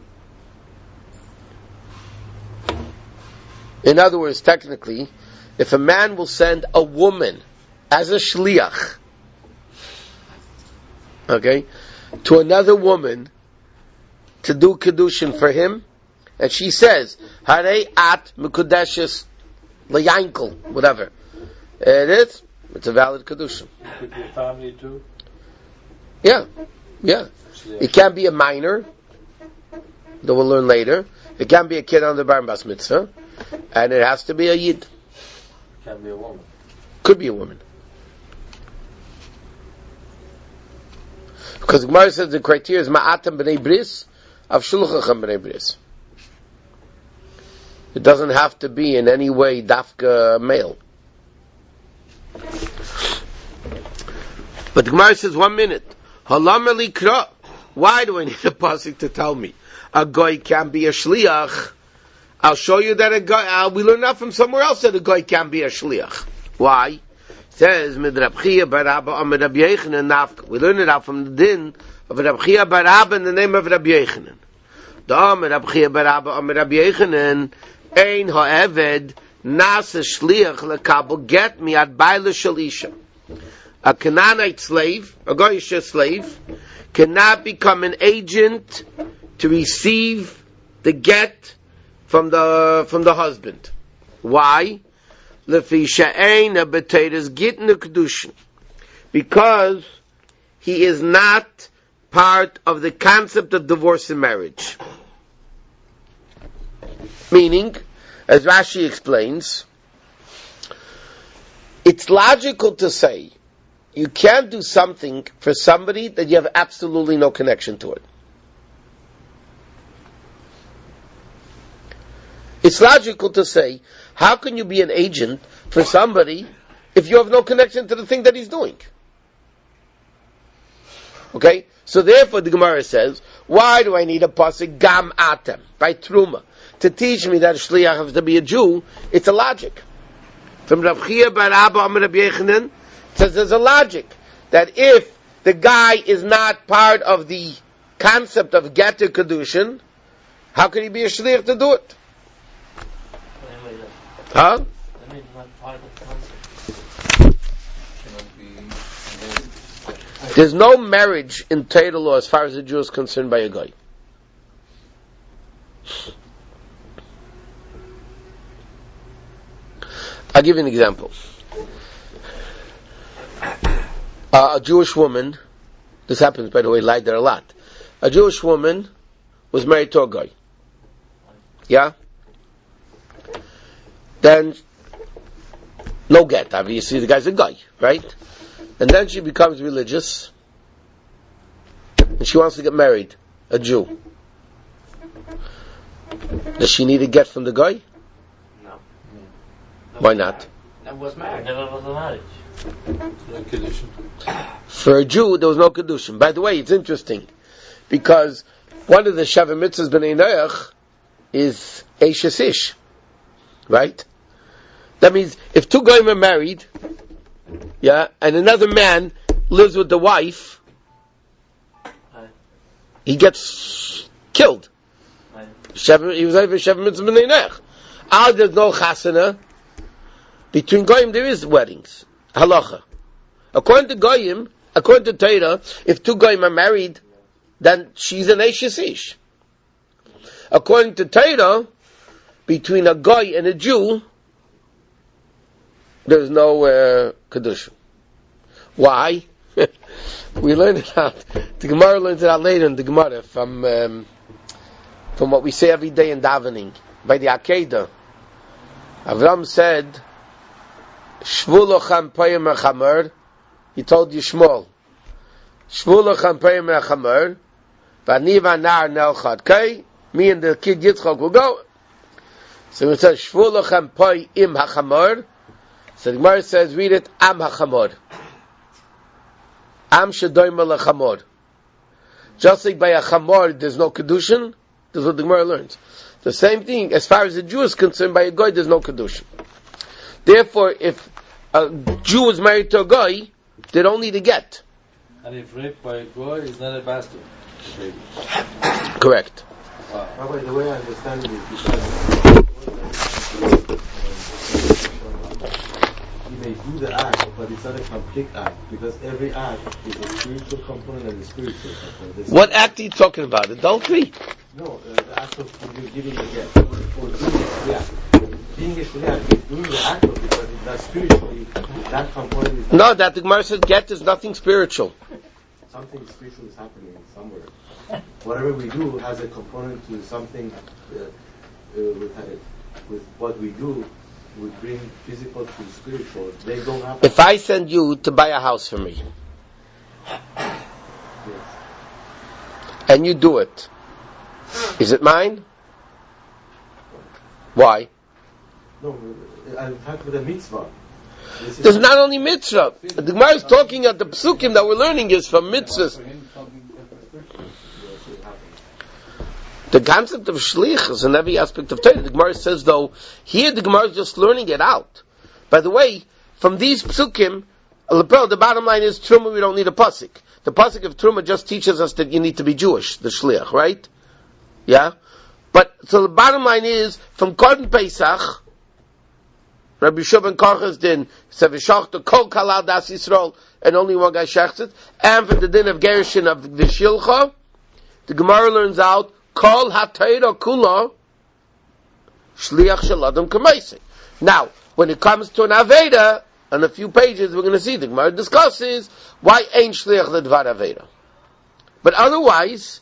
In other words, technically, if a man will send a woman as a shliach, okay, to another woman to do kedushin for him, and she says, "Harei at mekudeshes leyankel," whatever it is, it's a valid kedushin. Could be a family too. Yeah. It can be a minor that we'll learn later. It can be a kid on the bar bas mitzvah, and it has to be a yid. Can be a woman. Could be a woman. Because the Gemara says the criteria is ma'atam b'nei bris, av shulchachem b'nei bris. It doesn't have to be in any way dafka male. But the Gemara says 1 minute. Halam likra. Why do I need a pasuk to tell me a goy can be a shliach? I'll show you that a goy. We learn that from somewhere else that a goy can be a shliach. Why? It says Rab Chia bar Abba Amar Rab Yochanan nafka. We learn it out from the din of Rab Chia bar Abba in the name of Rab Yochanan. The Amar Rab Chia bar Abba Amar Rab Yochanan ein ha'eved nasa shliach lekabel get mi ad baila shalisha. A Canaanite slave, a Goyish slave, cannot become an agent to receive the get from the husband. Why? Because he is not part of the concept of divorce and marriage. Meaning, as Rashi explains, it's logical to say you can't do something for somebody that you have absolutely no connection to it. It's logical to say, how can you be an agent for somebody if you have no connection to the thing that he's doing? Okay? So therefore the Gemara says, why do I need a pasuk gam atem, by Truma, to teach me that a shliach has to be a Jew? It's a logic. From Rav Chia bar Abba Amar Rab Yochanan, says there's a logic that if the guy is not part of the concept of get to kedushin, how can he be a shliach to do it? Huh? There's no marriage in Torah law as far as the Jew is concerned by a guy. I'll give you an example. A Jewish woman, this happens by the way, lied there a lot. A Jewish woman was married to a guy. Yeah? Then, no get, obviously the guy's a guy, right? And then she becomes religious, and she wants to get married, a Jew. Does she need a get from the guy? No. Why not? Never was married. Never was a marriage. No kedushin. For a Jew, there was no kedushin. By the way, it's interesting, because one of the Sheva Mitzvahs B'nai Noach is Eishes Ish. Right? That means if two guys are married, yeah, and another man lives with the wife, he gets killed. He was over Sheva Mitzvah B'nai Noach. There's no chasana. Between goyim there is weddings. Halacha. According to goyim, according to Torah, if two goyim are married, then she's an Eishes Ish. According to Torah, between a guy and a Jew, there's no kedusha. Why? We learned it out. The Gemara learns it out later in the Gemara from what we say every day in davening by the Akedah. Avram said Shvulo champayim achamar. He told Yishmael, Shvulo champayim achamar. V'aniva nar nelchad. Okay? Me and the kid Yitzchak will go. So it says, Shvulo champayim achamar. So the Gemara says, read it, Am hachamar. Am shedoyma lechamar. Just like by a chamar there's no kedushin, that's what the Gemara learns. The same thing, as far as the Jew is concerned, by a goy there's no kedushin. Therefore, if a Jew is married to a goy, they don't need a get. And if raped by a goy, it's not a bastard. Correct. Rabbi, the way I understand it is because you may do the act, but it's not a complete act, because every act is a spiritual component and a spiritual component. What act are you talking about? Adultery? No, the act of giving the get, or doing the act. Being a shliach is doing the act of it, but it's not spiritually. That component is No, that the Gemara says get is nothing spiritual. something spiritual is happening somewhere. Whatever we do has a component to something with what we do. We bring physical to spiritual. They don't have. If I send you to buy a house for me, Yes. and you do it, is it mine? Why? No, I'm talking about a mitzvah. There's not only mitzvah. The Gemara is talking at the psukim that we're learning is from mitzvahs. The concept of shlich is in every aspect of Torah. The Gemara says, though, here the Gemara is just learning it out. By the way, from these psukim, the bottom line is Truma, we don't need a pasuk. The pasuk of Truma just teaches us that you need to be Jewish, the shliach, right? Yeah? But, so the bottom line is, from Korban Pesach, Rabbi Shua ben Karchas din, Sevishachta Kol Kalal Das Yisrael, and only one guy shechts it, and from the din of Gerushin of the Shilcha, the Gemara learns out, Kol HaTorah Kula Shliach Shel Adam K'maiseh. Now, when it comes to an Aveda, on a few pages we're going to see the Gemara discusses why ain't Shliach Ledvar Aveda. But otherwise,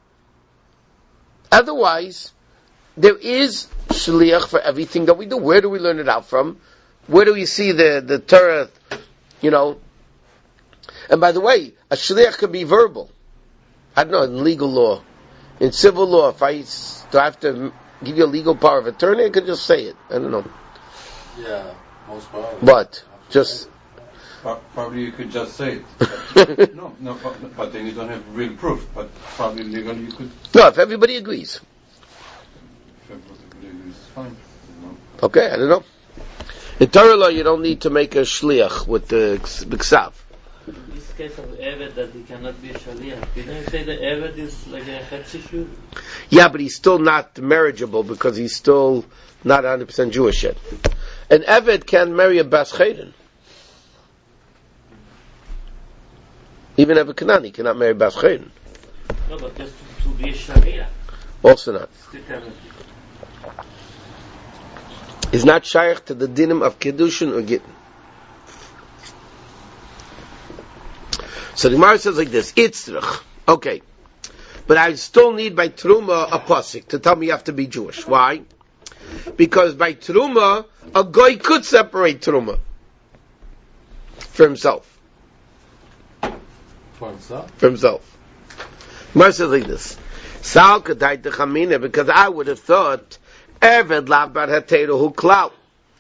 there is Shliach for everything that we do. Where do we learn it out from? Where do we see the Torah, And by the way, a Shliach can be verbal. I don't know, in legal law. In civil law, if I have to give you a legal power of attorney, I could just say it. I don't know. Yeah, most probably. But, just... Probably you could just say it. no, but then you don't have real proof. But probably legally you could... No, if everybody agrees. If everybody agrees, it's fine. Okay, I don't know. In Torah law, you don't need to make a shliach with the b'ksav. This case of Eved that he cannot be a shaliach. Didn't you say the Eved is like a chetzi? Yeah, but he's still not marriageable because he's still not 100% Jewish yet. An Eved can marry a Bas Chayden. Even Eved Kanani cannot marry Bas Chayden. No, but just to be a shaliach. Also not. Still cannot. He's not shaykh to the dinim of Kedushin or Gittin. So the Gemara says like this, Itzrach. Okay. But I still need by Truma a pasuk to tell me you have to be Jewish. Why? Because by Truma, a goy could separate Truma for himself. For himself. Gemara says like this, Sal kadai techamina, because I would have thought Eved lav bar hateru hu klau.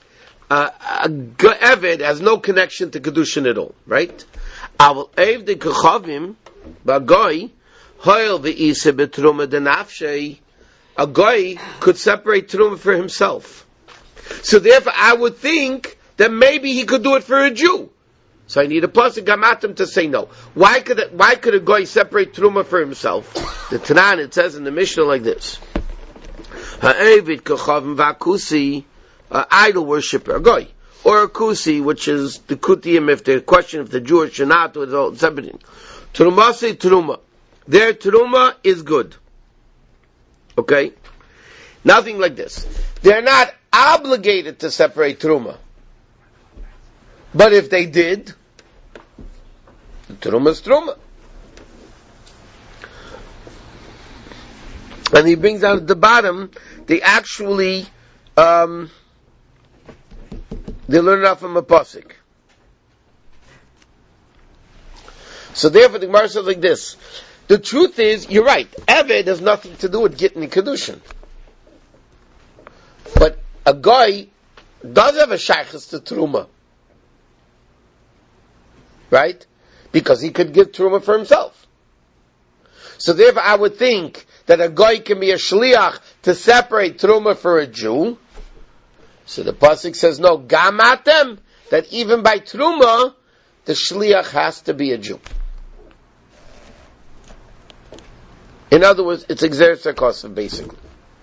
Eved has no connection to Kedushin at all, right? Aval ev de kechavim bagoy hoil ve'isa betruma denafshei. A goy could separate truma for himself. So therefore, I would think that maybe he could do it for a Jew. So I need a pasuk gamatim to say no. Why could a goy separate truma for himself? The Tanan, it says in the Mishnah like this: Ha'evid kechavim va'kusi, idol worshipper, a goy. Or a kusi, which is the kutiyim, if the question if the Jewish or not, or the something. Truma say truma. Their truma is good. Okay? Nothing like this. They're not obligated to separate truma. But if they did, the truma is truma. And he brings out at the bottom, they actually, the They learn it off from a pasuk. So therefore the Gemara says like this. The truth is, you're right, Eved has nothing to do with getting the Kedushin. But a guy does have a shaykhus to Truma. Right? Because he could give Truma for himself. So therefore I would think that a guy can be a shliach to separate Truma for a Jew. So the pasuk says, no, gamatem, that even by Truma, the shliach has to be a Jew. In other words, it's exeris hakosov, basically.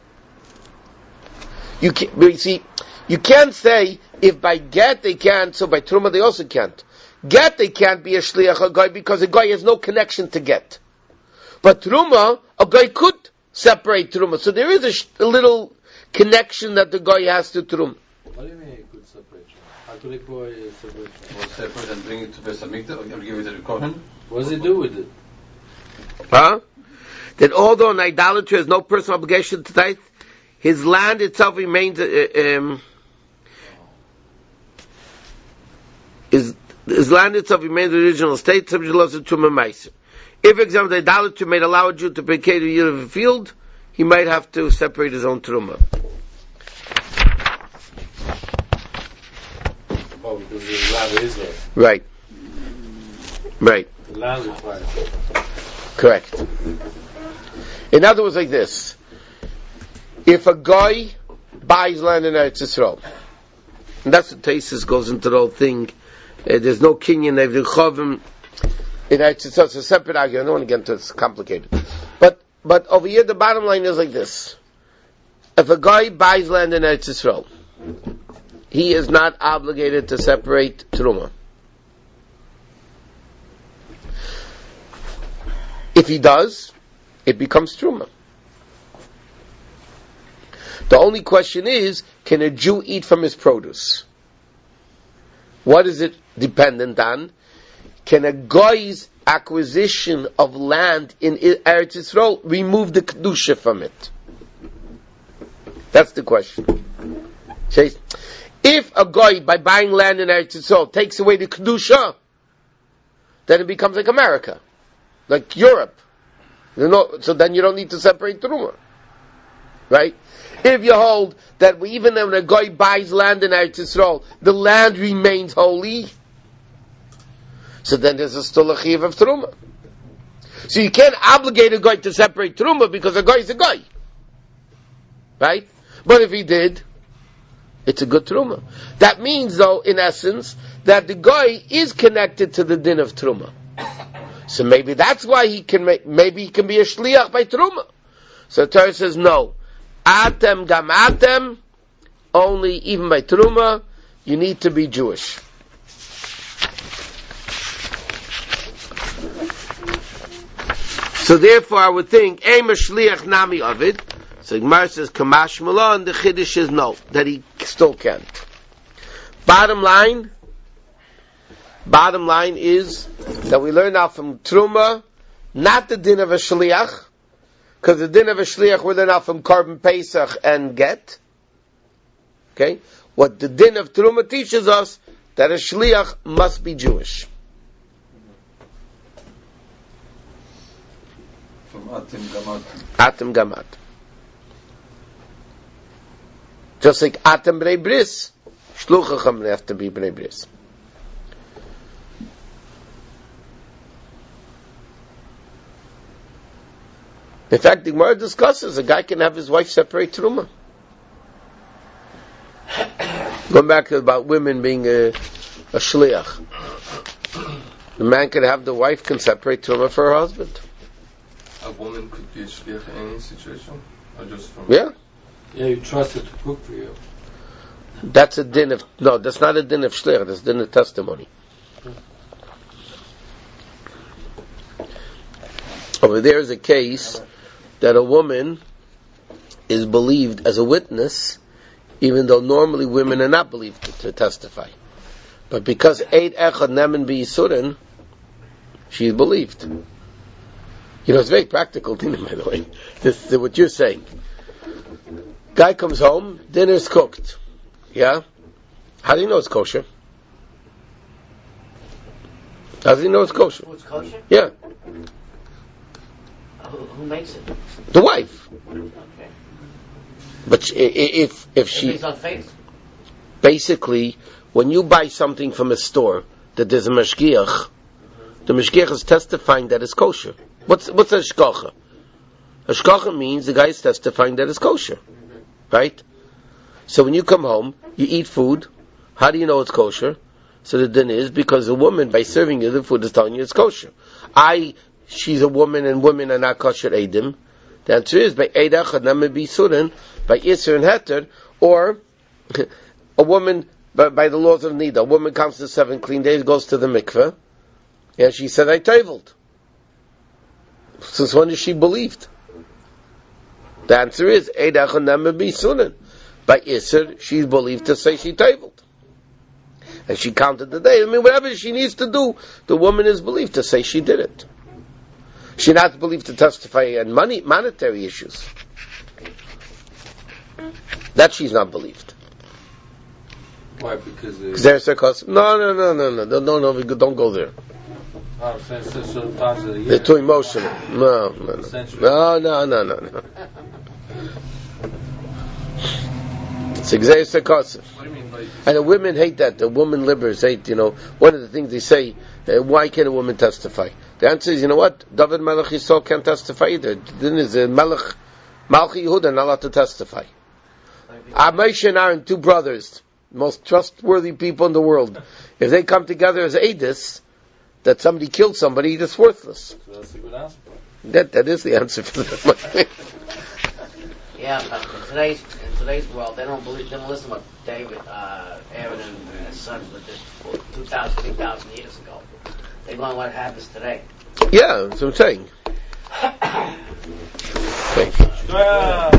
You can't say, if by get they can't, so by Truma they also can't. Get they can't be a shliach a guy because a guy has no connection to get. But Truma, a guy could separate Truma. So there is a little connection that the guy has to Truma. What do you mean he could separate? How could a guy separate? Or separate and bring it to Beis Hamikdash or give it to the Kohen? What does he do with it? Huh? That although an idolater has no personal obligation to tithe, his land itself remains his land itself remains the original state, subject to laws of Truma Meiser. If, for example, the idolater made allow a Jew to pay the year of a field, he might have to separate his own Truma. Oh, because the land is there. Right. The land requires it. Correct. In other words, like this. If a guy buys land in Eretz Yisrael, and that's what Taisus goes into the whole thing, there's no kinyan of the chovim in Eretz Yisrael. It's a separate argument. I don't want to get into it. It's complicated. But over here, the bottom line is like this. If a guy buys land in Eretz Yisrael, he is not obligated to separate Truma. If he does, it becomes Truma. The only question is, can a Jew eat from his produce? What is it dependent on? Can a guy's acquisition of land in Eretz Yisrael remove the Kedusha from it? That's the question. If a guy, by buying land in Eretz Yisrael, takes away the Kedusha, then it becomes like America, like Europe. So then you don't need to separate Truma. Right? If you hold that even when a guy buys land in Eretz Yisrael, the land remains holy, so then there's still a chiyuv of Truma. So you can't obligate a guy to separate Truma because a guy is a guy. Right? But if he did, it's a good Truma. That means, though, in essence, that the guy is connected to the din of Truma. So maybe that's why he can maybe he can be a shliach by Truma. So the Torah says, no. Atem gam atem, only even by Truma, you need to be Jewish. So therefore I would think, Eim shliach nami avid. So Gemara says, Kamash Malon, the Chiddush is no, that he still can't. Bottom line is that we learn out from Truma, not the din of a shliach, because the din of a shliach we learn out from Korban Pesach and Get. Okay? What the din of Truma teaches us, that a shliach must be Jewish. From Atem Gamat. Atem Gamat. Just like Atem Bnei Bris, Shluchacham have to be Bnei Bris. In fact, the Gemara discusses a guy can have his wife separate Truma. Going back to about women being a shliach. The man can have the wife can separate Truma for her husband. A woman could be a shliach in any situation? Or just from... Yeah. Yeah, you trust her to cook for you. That's a din of... No, that's not a din of shliach. That's a din of testimony. Over there is a case that a woman is believed as a witness, even though normally women are not believed to testify. But because Eid Echad Nemen B'Yisurin, she is believed. You know, it's very practical, by the way. This is what you're saying. Guy comes home, dinner's cooked. Yeah? How do you know it's kosher? How does he know it's kosher? Food's kosher? Yeah, Who makes it? the wife. Okay. But if she He's on faith. basically, when you buy something from a store that there's a mashgiach, the mashgiach is testifying that it's kosher. What's a hashgacha? Hashgacha means the guy is testifying that it's kosher, right? So when you come home, you eat food. How do you know it's kosher? So the din is because a woman, by serving you the food, is telling you it's kosher. She's a woman, and women are not kosher edim. The answer is by eidach adnam bisurin, by iser and heter, or a woman by the laws of nida. A woman comes to 7 clean days, goes to the mikveh, and she said, "I taveled." Since when is she believed? The answer is eidach adnam bisurin. By iser, she's believed to say she taveled. And she counted the day. I mean, whatever she needs to do, the woman is believed to say she did it. She's not believed to testify on monetary issues. That she's not believed. Why? Because There's her custom. No, don't go there. Since certain times of the year. They're too emotional. No. It's exactly custom. What do you mean by? And the women hate that. The women liberals hate, one of the things they say, why can't a woman testify? The answer is, you know what? David Melech Yisrael can't testify either. Then is Melech, Malchi Yehuda not allowed to testify. Moshe and Aaron, 2 brothers, most trustworthy people in the world. If they come together as Adis, that somebody killed somebody, that's worthless. So that's a good answer. That is the answer for that. Yeah, but in today's world, they don't listen to what David, Aaron, and his sons did 2,000, 3,000 years ago. They want what happens today. Yeah, that's what I'm saying. Okay.